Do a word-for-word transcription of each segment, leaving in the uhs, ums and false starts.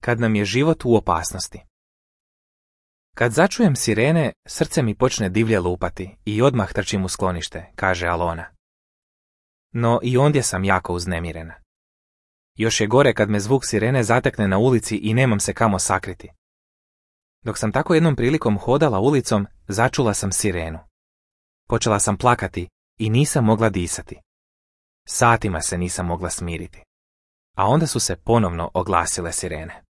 Kad nam je život u opasnosti. Kad začujem sirene, srce mi počne divlje lupati i odmah trčim u sklonište, kaže Alona. No i ondje sam jako uznemirena. Još je gore kad me zvuk sirene zatekne na ulici i nemam se kamo sakriti. Dok sam tako jednom prilikom hodala ulicom, začula sam sirenu. Počela sam plakati i nisam mogla disati. Satima se nisam mogla smiriti. A onda su se ponovno oglasile sirene.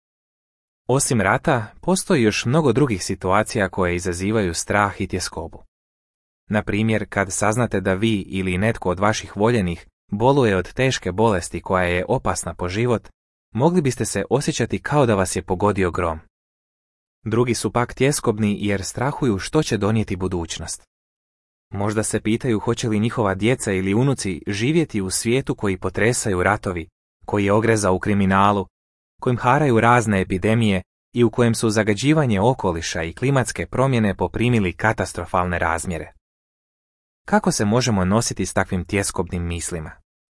Osim rata, postoji još mnogo drugih situacija koje izazivaju strah i tjeskobu. Na primjer, kad saznate da vi ili netko od vaših voljenih boluje od teške bolesti koja je opasna po život, mogli biste se osjećati kao da vas je pogodio grom. Drugi su pak tjeskobni jer strahuju što će donijeti budućnost. Možda se pitaju hoće li njihova djeca ili unuci živjeti u svijetu koji potresaju ratovi, koji je ogrezao u kriminalu, kojim haraju razne epidemije i u kojem su zagađivanje okoliša i klimatske promjene poprimili katastrofalne razmjere. Kako se možemo nositi s takvim tjeskobnim mislima?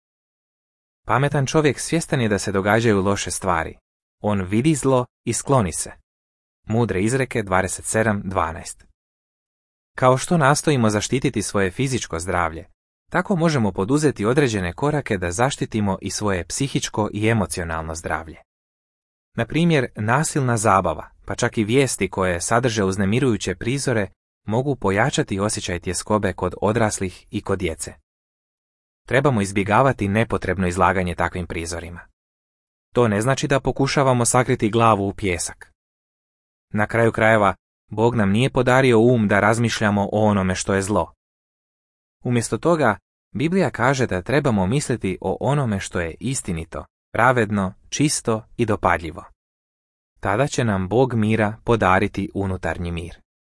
Pametan čovjek svjestan je da se događaju loše stvari. On vidi zlo i skloni se. Mudre izreke dvadeset sedam dvanaest. Kao što nastojimo zaštititi svoje fizičko zdravlje, tako možemo poduzeti određene korake da zaštitimo i svoje psihičko i emocionalno zdravlje. Na primjer, nasilna zabava, pa čak i vijesti koje sadrže uznemirujuće prizore, mogu pojačati osjećaj tjeskobe kod odraslih i kod djece. Trebamo izbjegavati nepotrebno izlaganje takvim prizorima. To ne znači da pokušavamo sakriti glavu u pijesak. Na kraju krajeva, Bog nam nije podario um da razmišljamo o onome što je zlo. Umjesto toga, Biblija kaže da trebamo misliti o onome što je istinito, pravedno, čisto i dopadljivo. Tada će nam Bog mira podariti unutarnji mir.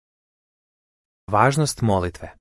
Važnost molitve.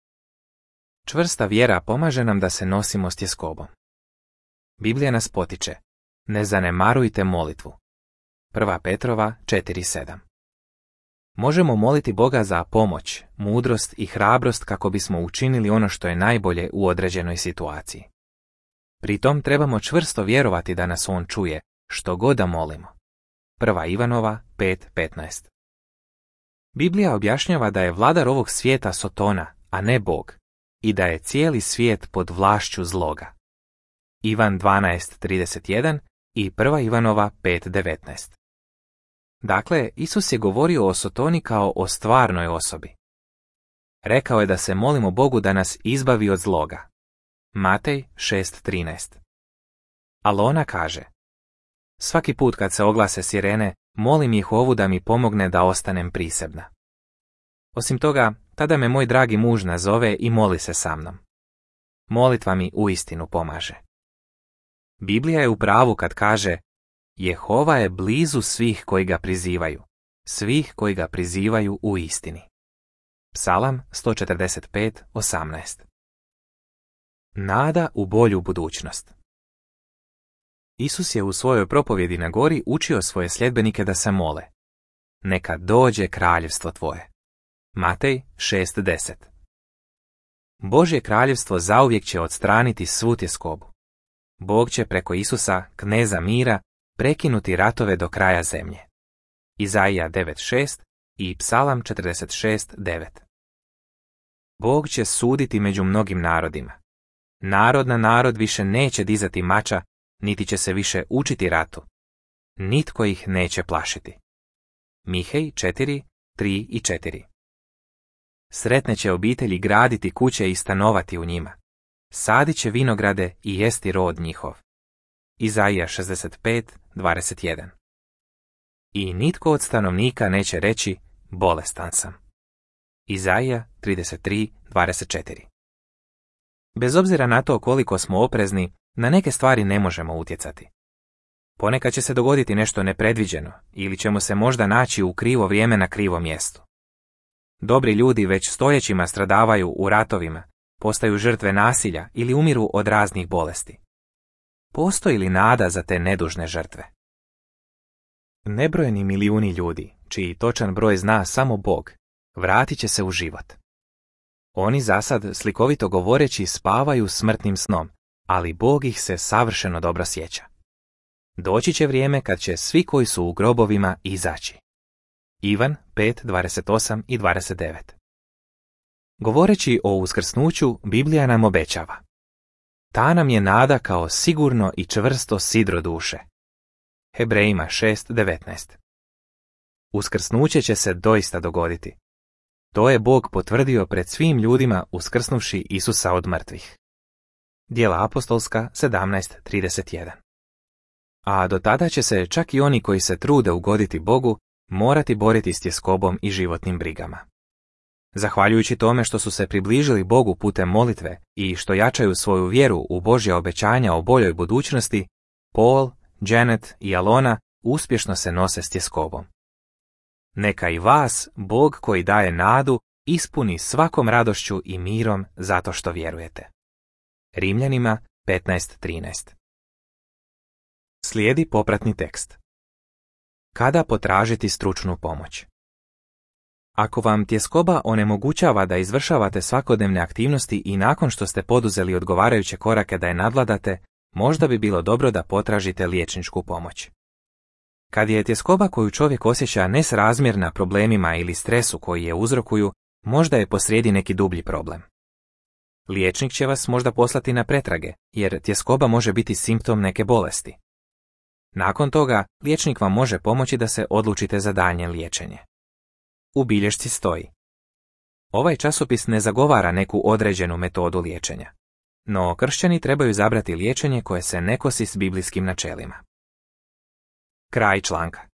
Čvrsta vjera pomaže nam da se nosimo s tjeskobom. Biblija nas potiče: ne zanemarujte molitvu. Prva Petrova četiri sedam. Možemo moliti Boga za pomoć, mudrost i hrabrost kako bismo učinili ono što je najbolje u određenoj situaciji. Pritom trebamo čvrsto vjerovati da nas On čuje, što god da molimo. Prva Ivanova pet petnaest. Biblija objašnjava da je vladar ovog svijeta Sotona, a ne Bog, i da je cijeli svijet pod vlašću zloga. Ivan dvanaest trideset jedan i prva Ivanova pet devetnaest. Dakle, Isus je govorio o Sotoni kao o stvarnoj osobi. Rekao je da se molimo Bogu da nas izbavi od zloga. Matej šest trinaest. Alona kaže: svaki put kad se oglase sirene, molim Jehovu da mi pomogne da ostanem prisebna. Osim toga, tada me moj dragi muž nazove i moli se sa mnom. Molitva mi uistinu pomaže. Biblija je u pravu kad kaže: Jehova je blizu svih koji ga prizivaju, svih koji ga prizivaju u istini. Psalam sto četrdeset pet osamnaest. Nada u bolju budućnost. Isus je u svojoj propovjedi na gori učio svoje sljedbenike da se mole: neka dođe kraljevstvo tvoje. Matej šest deset. Božje kraljevstvo zauvijek će odstraniti svu tjeskobu. Bog će preko Isusa, kneza mira, prekinuti ratove do kraja zemlje. Izaija devet šest i Psalam četrdeset šest devet. Bog će suditi među mnogim narodima. Narod na narod više neće dizati mača, niti će se više učiti ratu. Nitko ih neće plašiti. Mihej četiri tri i četiri. Sretne će obitelji graditi kuće i stanovati u njima. Sadit će vinograde i jesti rod njihov. Izaija šezdeset pet dvadeset jedan. I nitko od stanovnika neće reći: bolestan sam. Izaija trideset tri dvadeset četiri. Bez obzira na to koliko smo oprezni, na neke stvari ne možemo utjecati. Ponekad će se dogoditi nešto nepredviđeno ili ćemo se možda naći u krivo vrijeme na krivom mjestu. Dobri ljudi već stoljećima stradavaju u ratovima, postaju žrtve nasilja ili umiru od raznih bolesti. Postoji li nada za te nedužne žrtve? Nebrojeni milijuni ljudi, čiji točan broj zna samo Bog, vratit će se u život. Oni zasad, slikovito govoreći, spavaju smrtnim snom, ali Bog ih se savršeno dobro sjeća. Doći će vrijeme kad će svi koji su u grobovima izaći. Ivan pet dvadeset osam i dvadeset devet. Govoreći o uskrsnuću, Biblija nam obećava: ta nam je nada kao sigurno i čvrsto sidro duše. Hebrejima šest devetnaest. Uskrsnuće će se doista dogoditi. To je Bog potvrdio pred svim ljudima uskrsnuvši Isusa od mrtvih. Djela apostolska sedamnaest trideset jedan. A do tada će se čak i oni koji se trude ugoditi Bogu morati boriti s tjeskobom i životnim brigama. Zahvaljujući tome što su se približili Bogu putem molitve i što jačaju svoju vjeru u Božja obećanja o boljoj budućnosti, Paul, Janet i Alona uspješno se nose s tjeskobom. Neka i vas Bog koji daje nadu ispuni svakom radošću i mirom zato što vjerujete. Rimljanima petnaest trinaest. Slijedi popratni tekst. Kada potražiti stručnu pomoć? Ako vam tjeskoba onemogućava da izvršavate svakodnevne aktivnosti i nakon što ste poduzeli odgovarajuće korake da je nadvladate, možda bi bilo dobro da potražite liječničku pomoć. Kad je tjeskoba koju čovjek osjeća nesrazmjerna problemima ili stresu koji je uzrokuju, možda je posrijedi neki dublji problem. Liječnik će vas možda poslati na pretrage, jer tjeskoba može biti simptom neke bolesti. Nakon toga, liječnik vam može pomoći da se odlučite za daljnje liječenje. U bilješci stoji: ovaj časopis ne zagovara neku određenu metodu liječenja, no kršćani trebaju izabrati liječenje koje se ne kosi s biblijskim načelima. Kraj članka.